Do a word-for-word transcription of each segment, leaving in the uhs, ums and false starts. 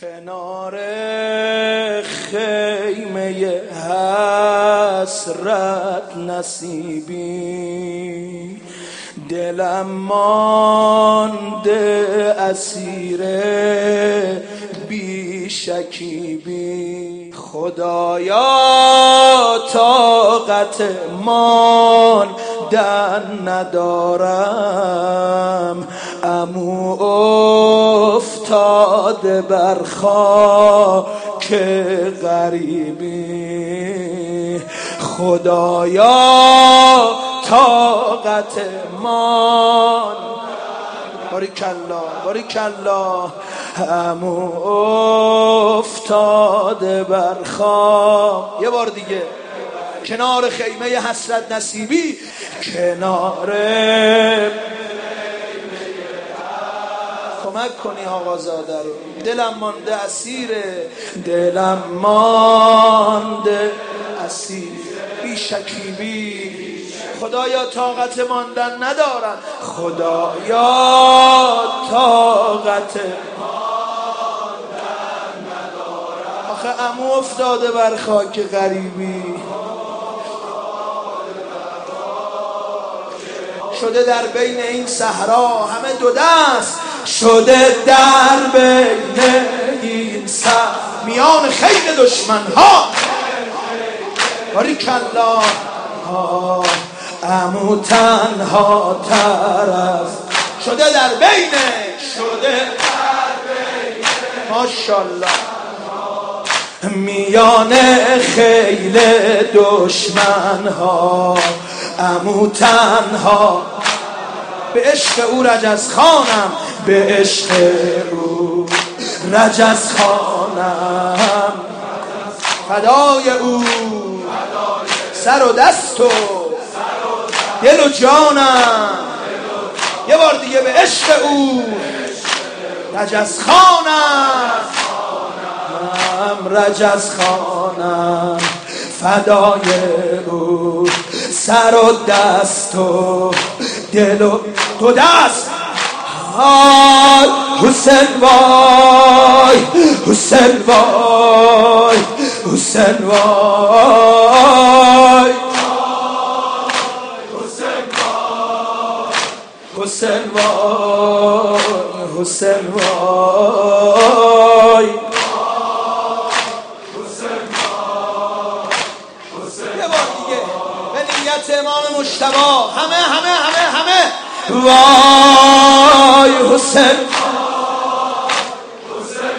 کنار خیمه حسرت نصیبی، دلم مانده اسیر بی شکیبی. خدایا طاقت ماندن ندارم، عمو افتاده بر خاک غریبی. خدایا طاقت مان، باریکالله باریکالله، عمو افتاده بر خاک. یه بار دیگه، کنار خیمه حسرت نصیبی، کنار کمک کنی آقازاده رو. دلم مانده اسیره، دلم مانده اسیر بی شکیبی. خدایا طاقت ماندن ندارم، خدایا طاقت ماندن ندارم. آخه عمو افتاده بر خاک غریبی، شده در بین این صحرا همه دو دست، شده در بین این صحرا میان خیل دشمن ها. باریکالله، عمو تنها طرف شده در بین، شده در بین ماشالله میان خیل دشمن ها. عمو تنها به عشق او رجز خانم، به عشق او رجز خانم، فدای او سر و دست و دل و جانم. یه بار دیگه، به عشق او رجز خانم، رجز خانم، فدای او سر و دست و دل و دو دست. آی حسین وای، حسین وای، حسین وای، حسین وای، حسین وای. یه بار دیگه به نیت امام مجتبی، همه همه همه همه وای حسین، حسین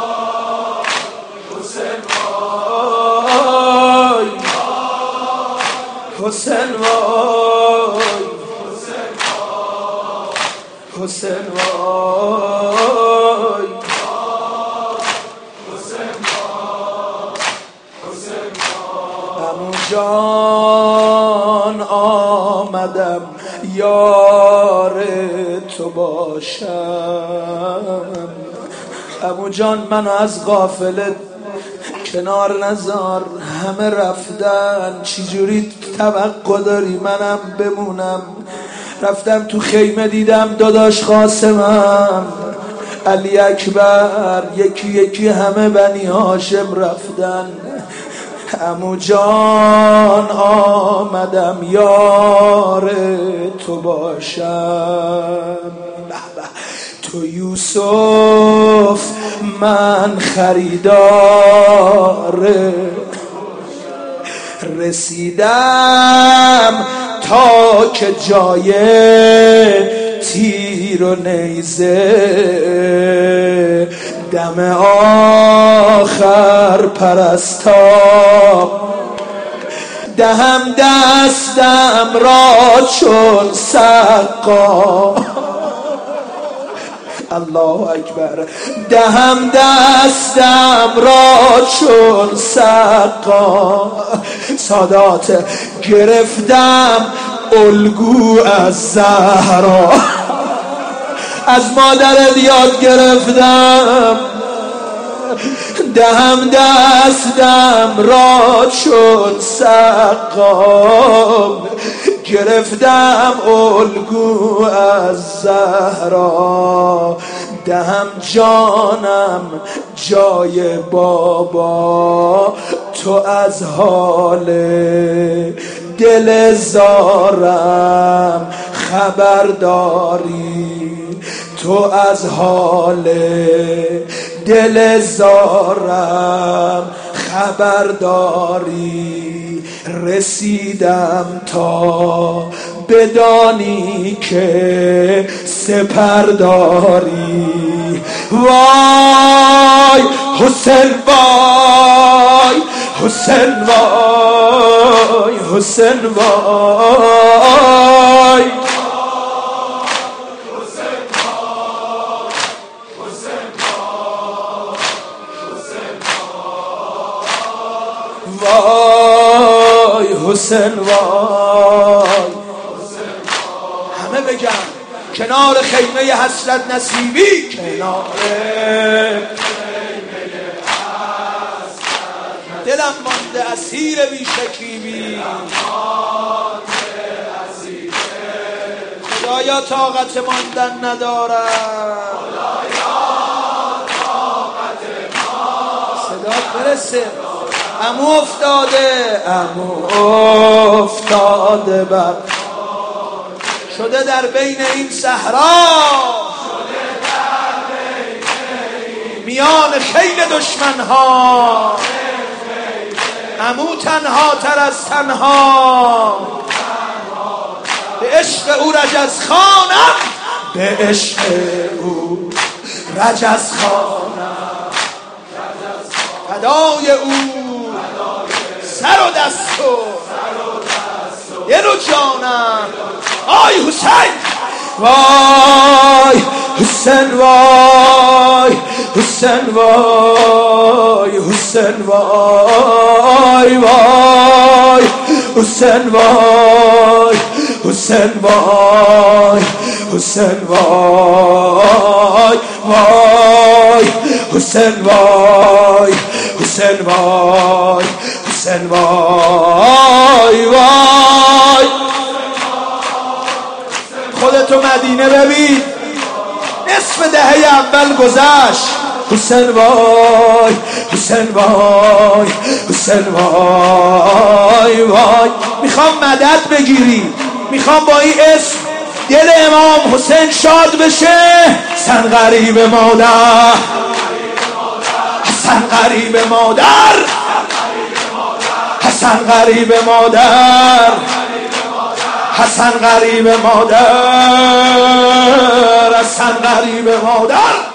وای، حسین وای، حسین وای. عمو جان آمدم یار تو باشم، عمو جان منو از غافلت کنار نذار. همه رفتن، چی جوری توقع داری منم بمونم؟ رفتم تو خیمه دیدم داداش قاسمم، علی اکبر، یکی یکی همه بنی هاشم رفتن. عمو جان آمدم یار تو باشم. تو یوسف من خریدار، رسیدم تا که جای تیر و نیزه، دم آخر پرستار، دهم دستم را چون سقا. الله اکبر. دهم دستم را چون سقا، سادات گرفتم الگو از زهرا، از مادر یاد گرفتم. دهم دستم را چون سقا، گرفتم الگو از زهرا. دهم جانم جای بابا، تو از حال دل زارم خبر داری، تو از حال دل زارم خبر داری. رسیدم تا بدانی که سپر داری. وای حسین وای حسین وای حسین وای وای حسین وای. همه بگن کنار خیمه حسرت نصیبی، کنار دلم مانده اسیر بی شکیبی. خدایا طاقت ماندن ندارم، صدا برسه. عمو افتاده عمو افتاده بر شده در بین این صحرا، میان خیل دشمن ها. عمو تنها تر از تنها، به عشق او رجز خانم، به عشق او رجز خانم. فدای او سر و دست و دل و جانم. آی حسین وای حسین وای حسین وای حسین وای وای حسین وای حسین وای حسین وای وای حسین وای حسین وای حسین وای وای. خودتو مدینه ببین، نصف دهه اول گذشت. حسین وای حسین وای حسین وای وای. میخوام مدد بگیری، میخوام با این اسم دل امام حسین شاد بشه. حسن غریب مادر، حسن غریب مادر، حسن غریب مادر، حسن غریب مادر، حسن غریب مادر.